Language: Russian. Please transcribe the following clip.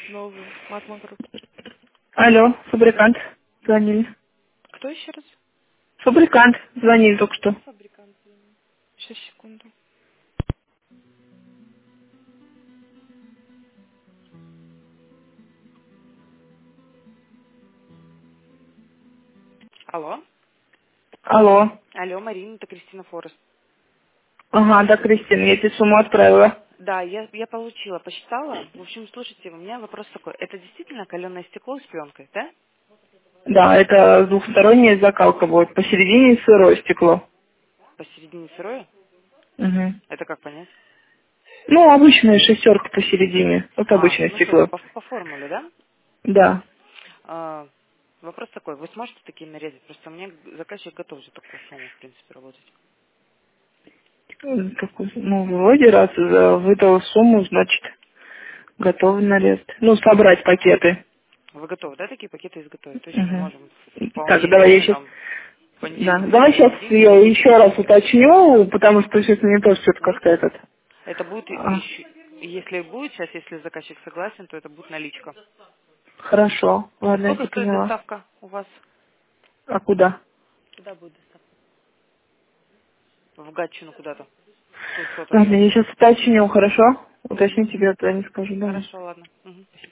Новую. Матма Групп. Алло, фабрикант. Звонили. Кто еще раз? Фабрикант. Звонили только что. Фабрикант. Сейчас, секунду. Алло. Алло. Алло, Марина, это Кристина Форест. Ага, да, Кристина, я тебе сумму отправила. Да, я получила, посчитала. В общем, слушайте, у меня вопрос такой. Это действительно каленое стекло с пленкой, да? Да, это двухсторонняя закалка будет. Посередине сырое стекло. Посередине сырое? Угу. Это как понять? Ну, обычная шестерка посередине. Вот А, обычное ну все, стекло. по формуле, да? Да. А, вопрос такой. Вы сможете такие нарезать? Просто мне заказчик готов за такую сумму, в принципе, работать. Ну, вроде раз выдал сумму, значит, готовы нарезать. Ну, собрать пакеты. Вы готовы, да, такие пакеты изготовить? То есть мы Угу. можем Так, вполне давай я реально сейчас... там в Да, понедельник давай сделать сейчас дадим. я еще раз уточню, потому что сейчас мне тоже что-то Мгм. как-то этот... Это будет А, еще, если будет сейчас, если заказчик согласен, то это будет наличка. хорошо, ладно, я Сколько тебя стоит поняла. доставка у вас? А куда? Куда будет доставка? В Гатчину куда-то. 600 Ладно, район. я сейчас уточню, хорошо? Мгм. Уточню тебе, а то я не скажу, давай. Хорошо, ладно. Мгм.